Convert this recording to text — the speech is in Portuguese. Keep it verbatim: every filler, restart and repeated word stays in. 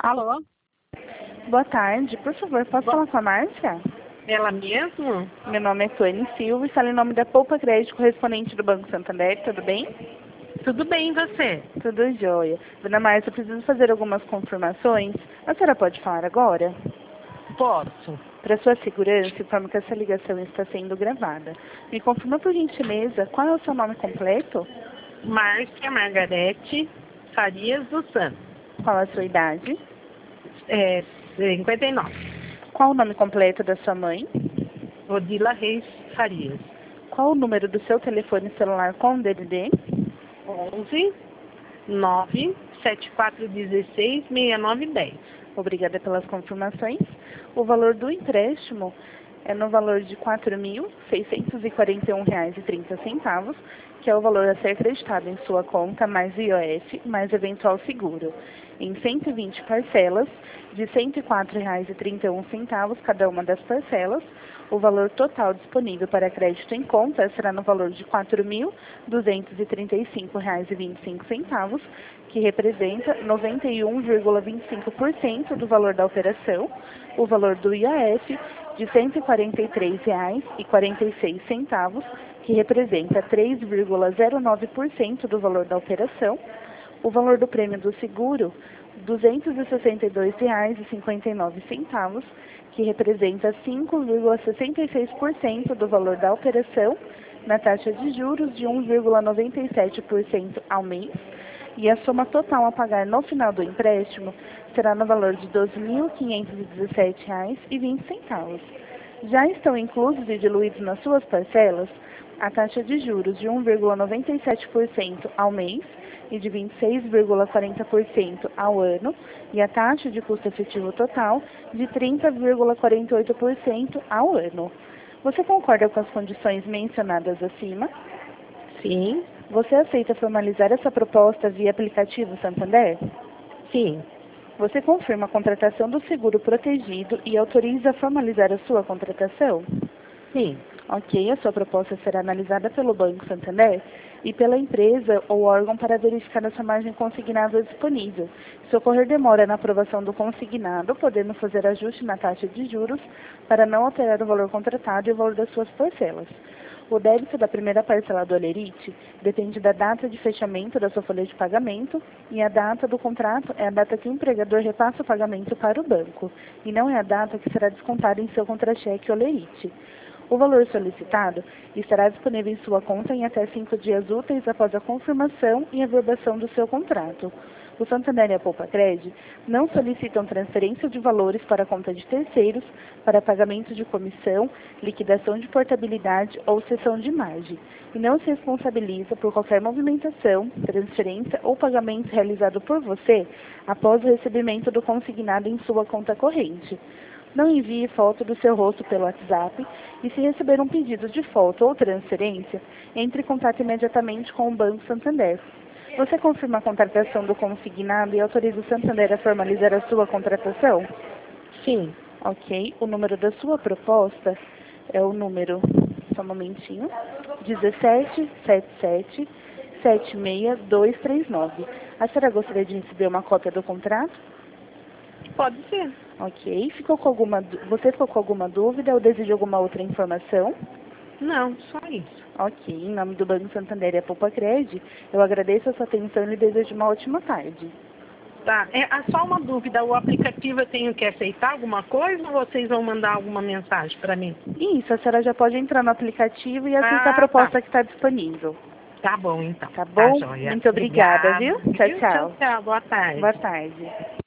Alô? Boa tarde, por favor, posso falar com a Márcia? Ela mesmo? Meu nome é Tony Silva e falo em nome da Poupa Crédito, correspondente do Banco Santander, tudo bem? Tudo bem, e você? Tudo jóia. Dona Márcia, eu preciso fazer algumas confirmações. A senhora pode falar agora? Posso. Para sua segurança, informo que essa ligação está sendo gravada. Me confirma, por gentileza, qual é o seu nome completo? Márcia Margarete Farias dos Santos. Qual a sua idade? É, cinquenta e nove. Qual o nome completo da sua mãe? Odila Reis Farias. Qual o número do seu telefone celular com D D D? onze nove sete quatro um seis seis nove um zero. Obrigada pelas confirmações. O valor do empréstimo é no valor de quatro mil seiscentos e quarenta e um reais e trinta centavos, que é o valor a ser acreditado em sua conta, mais I O F, mais eventual seguro, em cento e vinte parcelas de cento e quatro reais e trinta e um centavos cada uma das parcelas. O valor total disponível para crédito em conta será no valor de quatro mil duzentos e trinta e cinco reais e vinte e cinco centavos, que representa noventa e um vírgula vinte e cinco por cento do valor da operação. O valor do I O F de cento e quarenta e três reais e quarenta e seis centavos, que representa três vírgula zero nove por cento do valor da operação. O valor do prêmio do seguro, duzentos e sessenta e dois reais e cinquenta e nove centavos, que representa cinco vírgula sessenta e seis por cento do valor da operação, na taxa de juros de um vírgula noventa e sete por cento ao mês, e a soma total a pagar no final do empréstimo será no valor de doze mil quinhentos e dezessete reais e vinte centavos. Já estão inclusos e diluídos nas suas parcelas a taxa de juros de um vírgula noventa e sete por cento ao mês e de vinte e seis vírgula quarenta por cento ao ano, e a taxa de custo efetivo total de trinta vírgula quarenta e oito por cento ao ano. Você concorda com as condições mencionadas acima? Sim. Você aceita formalizar essa proposta via aplicativo Santander? Sim. Você confirma a contratação do seguro protegido e autoriza a formalizar a sua contratação? Sim. Ok, a sua proposta será analisada pelo Banco Santander e pela empresa ou órgão para verificar a sua margem consignada disponível. Se ocorrer demora na aprovação do consignado, podemos fazer ajuste na taxa de juros para não alterar o valor contratado e o valor das suas parcelas. O débito da primeira parcela do Olerite depende da data de fechamento da sua folha de pagamento, e a data do contrato é a data que o empregador repassa o pagamento para o banco, e não é a data que será descontada em seu contra-cheque Olerite. O valor solicitado estará disponível em sua conta em até cinco dias úteis após a confirmação e averbação do seu contrato. O Santander e a Poupa Crédito não solicitam transferência de valores para a conta de terceiros, para pagamento de comissão, liquidação de portabilidade ou cessão de margem, e não se responsabiliza por qualquer movimentação, transferência ou pagamento realizado por você após o recebimento do consignado em sua conta corrente. Não envie foto do seu rosto pelo WhatsApp e, se receber um pedido de foto ou transferência, entre em contato imediatamente com o Banco Santander. Você confirma a contratação do consignado e autoriza o Santander a formalizar a sua contratação? Sim. Ok. O número da sua proposta é o número, só um momentinho, dezessete sete sete sete seis dois três nove. A senhora gostaria de receber uma cópia do contrato? Pode ser. Ok. Ficou com alguma, você ficou com alguma dúvida ou deseja alguma outra informação? Não, só isso. Ok. Em nome do Banco Santander e a Poupa Crédito, eu agradeço a sua atenção e lhe desejo uma ótima tarde. Tá. É, é só uma dúvida. O aplicativo eu tenho que aceitar alguma coisa ou vocês vão mandar alguma mensagem para mim? Isso, a senhora já pode entrar no aplicativo e aceitar Ah, a proposta tá. que está disponível. Tá bom, então. Tá bom? Tá, joia. Muito obrigada, Obrigada, viu? viu? Tchau, tchau. Tchau, tchau. Boa tarde. Boa tarde.